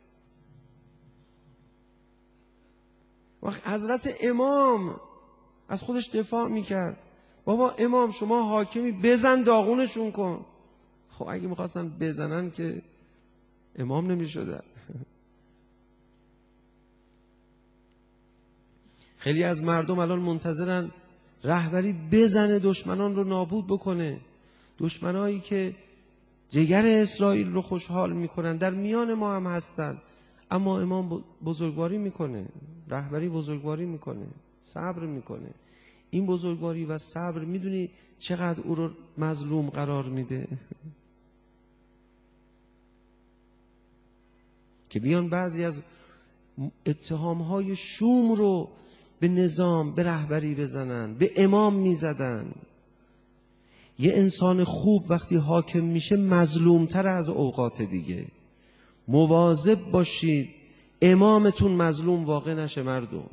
وقت حضرت امام از دفاع دفاع میکرد، بابا امام شما حاکمی، بزن داغونشون کن. خب اگه میخواستن بزنن که امام نمیشدن. خیلی از مردم الان منتظرن رهبری بزنه دشمنان رو نابود بکنه، دشمنایی که جگر اسرائیل رو خوشحال میکنن در میان ما هم هستن. اما امام بزرگواری میکنه، رهبری بزرگواری میکنه، صبر میکنه. این بزرگواری و صبر میدونی چقدر او رو مظلوم قرار میده؟ که بیان بعضی از اتهامهای شوم رو به نظام، به رهبری بزنن، به امام میزدن. یه انسان خوب وقتی حاکم میشه مظلومتر از اوقات دیگه. مواظب باشید امامتون مظلوم واقع نشه مردم.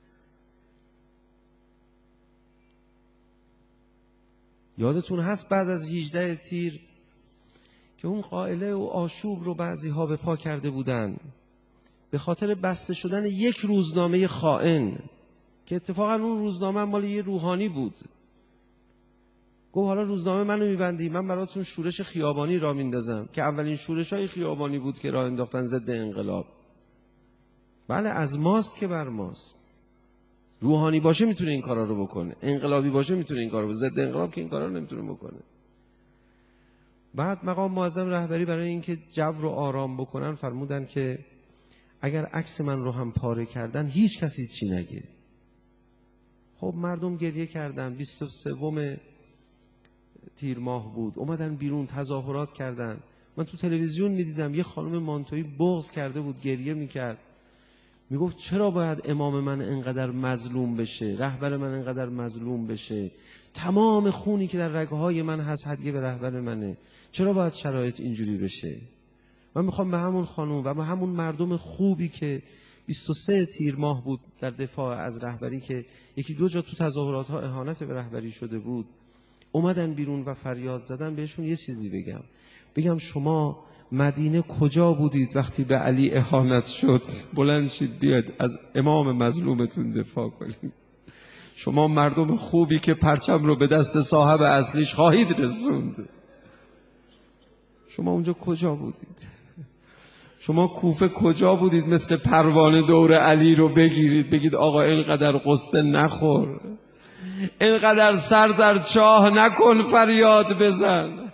یادتون هست بعد از 18 تیر که اون قائله و آشوب رو بعضی ها به پا کرده بودن به خاطر بسته شدن یک روزنامه خائن، که اتفاقا اون روزنامه مال یه روحانی بود. گفت حالا روزنامه منو میبندی، من براتون شورش خیابانی را میندازم، که اولین شورش های خیابانی بود که راه انداختن ضد انقلاب. بله از ماست که بر ماست. روحانی باشه میتونه این کارا رو بکنه، انقلابی باشه میتونه این کارا رو، ضد انقلاب که این کارا رو نمیتونه بکنه. بعد مقام معظم رهبری برای اینکه جو رو آرام بکنن فرمودن که اگر عکس من رو هم پاره کردن هیچ کسی چی نگه. خب مردم گریه کردن. 23 تیر ماه بود، اومدن بیرون تظاهرات کردن. من تو تلویزیون میدیدم یه خانم مانتویی بغض کرده بود، گریه میکرد، میگفت چرا باید امام من انقدر مظلوم بشه، رهبر من انقدر مظلوم بشه، تمام خونی که در رگهای من هست هدیه به رهبر منه، چرا باید شرایط اینجوری بشه؟ من میخوام به همون خانم و به همون مردم خوبی که 23 تیر ماه بود در دفاع از رهبری، که یکی دو جا تو تظاهرات ها اهانت به رهبری شده بود، اومدن بیرون و فریاد زدن، بهشون یه چیزی بگم شما مدینه کجا بودید وقتی به علی اهانت شد؟ بلند شید بیاد از امام مظلومتون دفاع کنید. شما مردم خوبی که پرچم رو به دست صاحب اصلیش خواهید رسوند، شما اونجا کجا بودید؟ شما کوفه کجا بودید مثل پروانه دور علی رو بگیرید بگید آقا اینقدر قصه نخور، اینقدر سر در چاه نکن، فریاد بزن.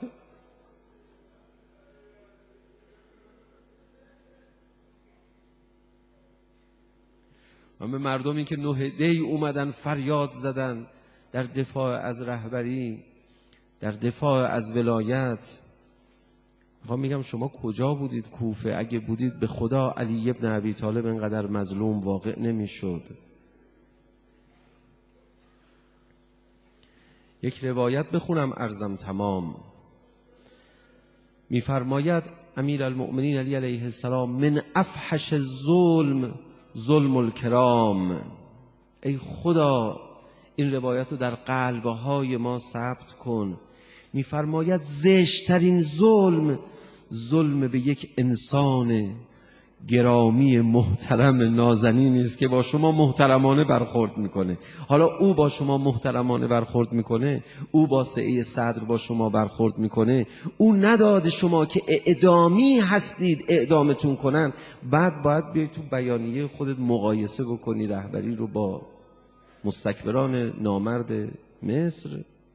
من به مردمی که 9 دی اومدن فریاد زدن در دفاع از رهبری، در دفاع از ولایت، میگم شما کجا بودید کوفه؟ اگه بودید به خدا علی ابن ابی طالب اینقدر مظلوم واقع نمیشد. یک روایت بخونم عرضم تمام. میفرماید امیر المؤمنین علی علیه السلام من افحش الظلم ظلم الکرام. ای خدا این روایت رو در قلبهای ما ثبت کن. میفرماید زشترین ظلم ظلم به یک انسان گرامی محترم نازنینی است که با شما محترمانه برخورد میکنه. حالا او با شما محترمانه برخورد میکنه، او با سعه صدر با شما برخورد میکنه، او نداده شما که اعدامی هستید اعدامتون کنن، بعد باید بیای تو بیانیه خودت مقایسه بکنی رهبری رو با مستکبران نامرد مصر،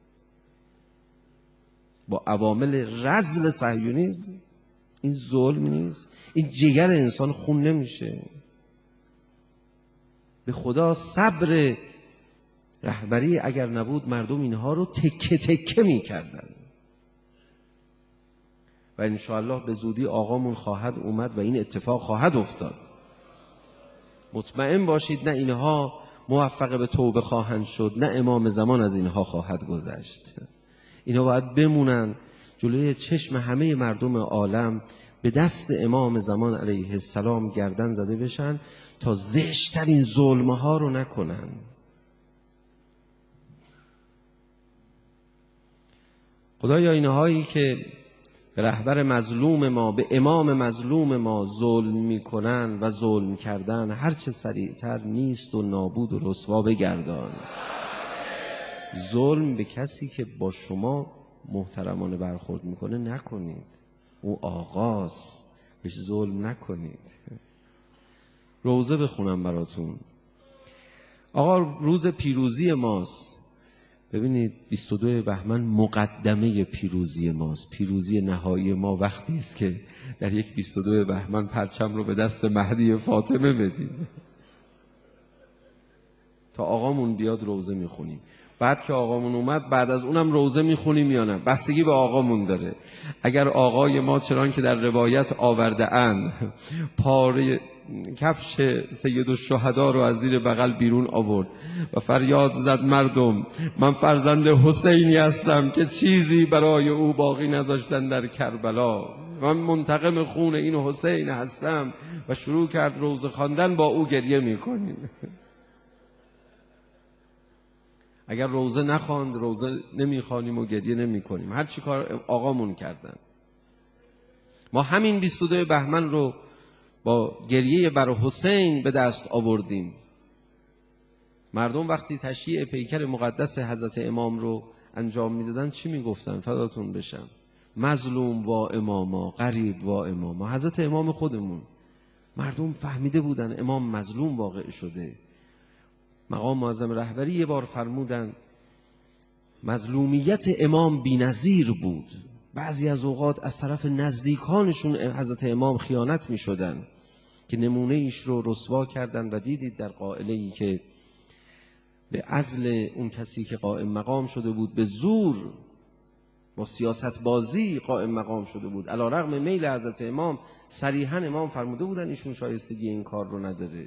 با عوامل رذل صهیونیسم. این ظلم نیست؟ این جگر انسان خون نمیشه؟ به خدا صبر رهبری اگر نبود مردم اینها رو تکه تکه میکردن. و انشاءالله به زودی آقامون خواهد اومد و این اتفاق خواهد افتاد. مطمئن باشید نه اینها موفق به توبه خواهند شد، نه امام زمان از اینها خواهد گذشت. اینها باید بمونن جلوی چشم همه مردم عالم، به دست امام زمان علیه السلام گردن زده بشن تا زشترین ظلمها رو نکنن. خدایا اینهایی که به رهبر مظلوم ما، به امام مظلوم ما ظلم میکنن و ظلم کردن، هرچه سریعتر نیست و نابود و رسوا بگردان. ظلم به کسی که با شما محترمانه برخورد میکنه نکنید، او آغاز بهش ظلم نکنید. روزه بخونم براتون. آقا روز پیروزی ماست. ببینید 22 بهمن مقدمه پیروزی ماست. پیروزی نهایی ما وقتی است که در یک 22 بهمن پرچم رو به دست مهدی فاطمه بدیم. تا آقامون بیاد روزه میخونیم. بعد که آقامون اومد بعد از اونم روزه میخونیم یا نه، بستگی به آقامون داره. اگر آقای ما چنان که در روایت آورده اند پاره کفش سید الشهدا رو از زیر بغل بیرون آورد و فریاد زد مردم من فرزند حسینی هستم که چیزی برای او باقی نذاشتن در کربلا، من منتقم خون این حسین هستم و شروع کرد روزه خواندن، با او گریه میکنیم. اگر روزه نخواند روزه نمیخوانیم و گریه نمیکنیم. هر چی کار آقامون کردن. ما همین 22 بهمن رو با گریه بر حسین به دست آوردیم. مردم وقتی تشییع پیکر مقدس حضرت امام رو انجام میدادن چی میگفتن؟ فداتون بشم، مظلوم و اماما، غریب و اماما. حضرت امام خودمون. مردم فهمیده بودن امام مظلوم واقع شده. مقام معظم رهبری یه بار فرمودن مظلومیت امام بی‌نظیر بود. بعضی از اوقات از طرف نزدیکانشون حضرت امام خیانت می شدن که نمونه ایش رو رسوا کردن و دیدید در قائله‌ای که به عزل اون کسی که قائم مقام شده بود به زور با سیاست بازی قائم مقام شده بود، علی رغم میل حضرت امام صریحاً امام فرموده بودن ایشون شایستگی این کار رو نداره.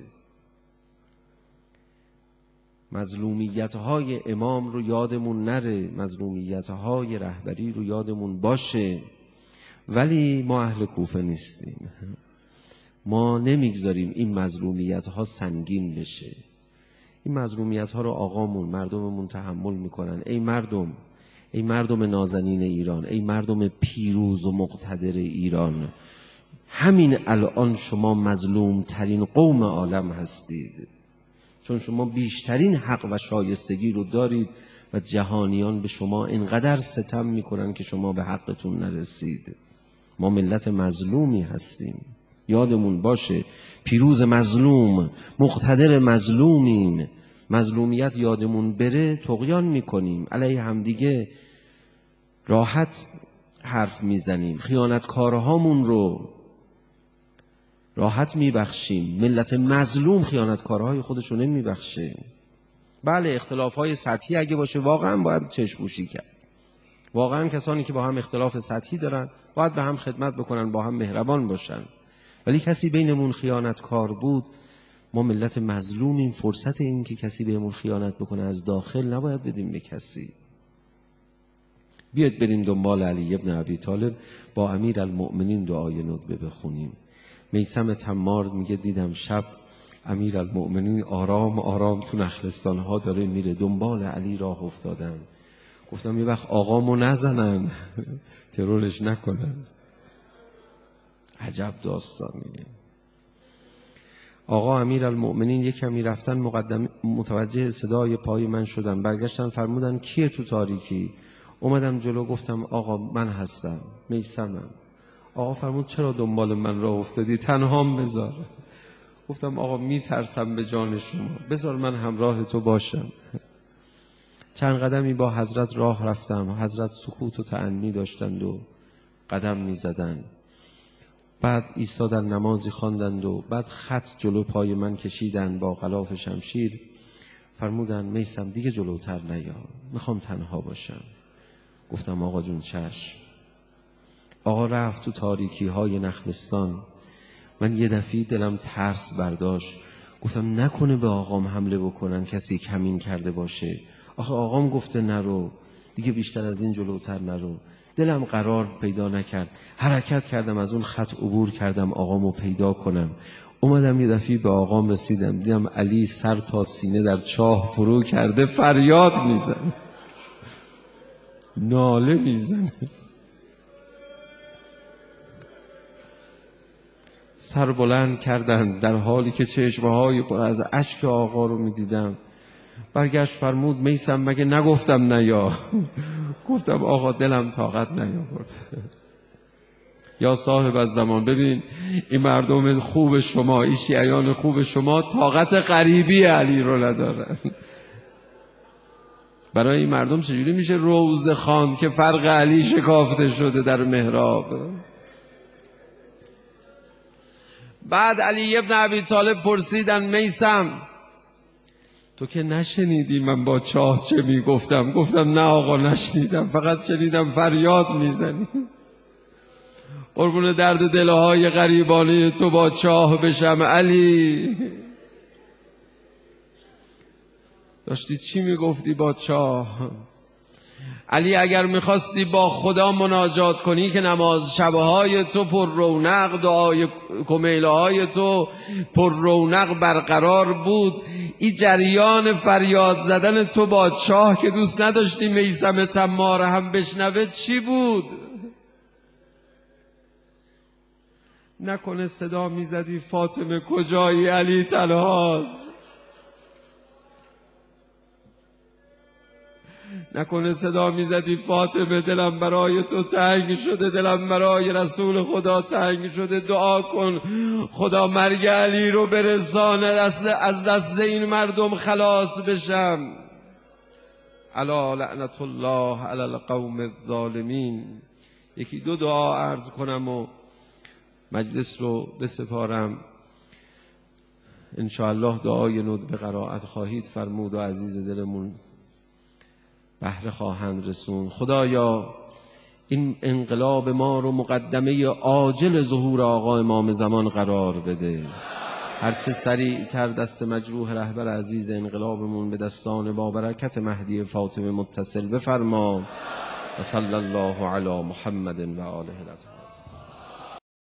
مظلومیت‌های امام رو یادمون نره، مظلومیت‌های رهبری رو یادمون باشه. ولی ما اهل کوفه نیستیم، ما نمیگذاریم این مظلومیت‌ها سنگین بشه. این مظلومیت‌ها رو آقامون، مردممون تحمل میکنن. ای مردم نازنین ایران، ای مردم پیروز و مقتدر ایران، همین الان شما مظلوم ترین قوم عالم هستید، چون شما بیشترین حق و شایستگی رو دارید و جهانیان به شما اینقدر ستم میکنن که شما به حقتون نرسید. ما ملت مظلومی هستیم، یادمون باشه. پیروز مظلوم، مقتدر مظلومیم. مظلومیت یادمون بره طغیان میکنیم، علیه همدیگه راحت حرف میزنیم، خیانتکارهامون رو راحت میبخشیم. ملت مظلوم خیانتکارهای خودشو نمیبخشه. بله اختلافهای سطحی اگه باشه واقعا باید چشم‌پوشی کرد. واقعا کسانی که با هم اختلاف سطحی دارن باید به هم خدمت بکنن، با هم مهربان باشن. ولی کسی بینمون خیانتکار بود، ما ملت مظلومیم. فرصت این که کسی بهمون خیانت بکنه از داخل نباید بدیم به کسی. بیاید بریم دنبال علی ابن ابی طالب، با امیرالمؤمنین دعای ندبه بخونیم. میثم تمار میگه دیدم شب امیرالمؤمنین آرام آرام تو نخلستان ها داره میره، دنبال علی راه افتادن. گفتم یه وقت آقامو نزنن، ترورش نکنن. عجب داستانیه. آقا امیرالمؤمنین یک کمی رفتن متوجه صدای پای من شدن، برگشتن فرمودن کیه تو تاریکی؟ اومدم جلو گفتم آقا من هستم، میثمم. آقا فرمود چرا دنبال من راه افتادی؟ تنهام بذار. گفتم آقا میترسم به جان شما، بذار من همراه تو باشم. چند قدمی با حضرت راه رفتم، حضرت سکوت و تأنی داشتند و قدم میزدند. بعد ایستادن نمازی خواندند و بعد خط جلو پای من کشیدن با غلاف شمشیر. فرمودن میثم دیگه جلوتر نیا، میخوام تنها باشم. گفتم آقا جون چشم. آقا رفت تو تاریکی های نخلستان. من یه دفعه دلم ترس برداشت، گفتم نکنه به آقام حمله بکنن، کسی کمین کرده باشه. آخه آقام گفته نرو، دیگه بیشتر از این جلوتر نرو. دلم قرار پیدا نکرد، حرکت کردم از اون خط عبور کردم آقامو پیدا کنم. اومدم یه دفعه به آقام رسیدم، دیدم علی سر تا سینه در چاه فرو کرده، فریاد میزنه، ناله میزنه. سر بلند کردن در حالی که چشمه‌های پر از اشک آقا رو میدیدم. برگشت فرمود میثم مگه نگفتم نیا؟ گفتم آقا دلم طاقت نیاورد. یا صاحب الزمان، ببین این مردم خوب شما، این شیعیان خوب شما طاقت غریبی علی رو ندارن. برای این مردم چجوری میشه روزه خواند که فرق علی شکافته شده در محراب؟ بعد علی ابن ابی طالب پرسیدن میثم تو که نشنیدی من با چاه چه میگفتم؟ گفتم نه آقا نشنیدم، فقط شنیدم فریاد میزنی. قربون درد دلهای غریبانه تو با چاه بشم علی. داشتی چی میگفتی با چاه؟ علی اگر میخواستی با خدا مناجات کنی که نماز شبهای تو پر رونق، دعای کمیله های تو پر رونق برقرار بود، این جریان فریاد زدن تو با چاه که دوست نداشتی میثم تمار هم بشنوه چی بود؟ نکنه صدا میزدی فاطمه کجایی؟ علی تنهاست. نکنه صدا میزدی فاطمه دلم برای تو تنگ شده، دلم برای رسول خدا تنگ شده، دعا کن خدا مرگ علی رو برسانه، از دست این مردم خلاص بشم. الا لعنت الله علی القوم الظالمین. یکی دو دعا عرض کنم و مجلس رو بسپارم. انشاءالله دعای ند به قرائت خواهید فرمود و عزیز دلمون بهره خواهند رسون. خدایا این انقلاب ما رو مقدمه عاجل ظهور آقا امام زمان قرار بده. هرچه سریعتر دست مجروح رهبر عزیز انقلابمون به دستان با برکت مهدی فاطمه متصل بفرما. و صلی الله علی محمد و آله الاطهار.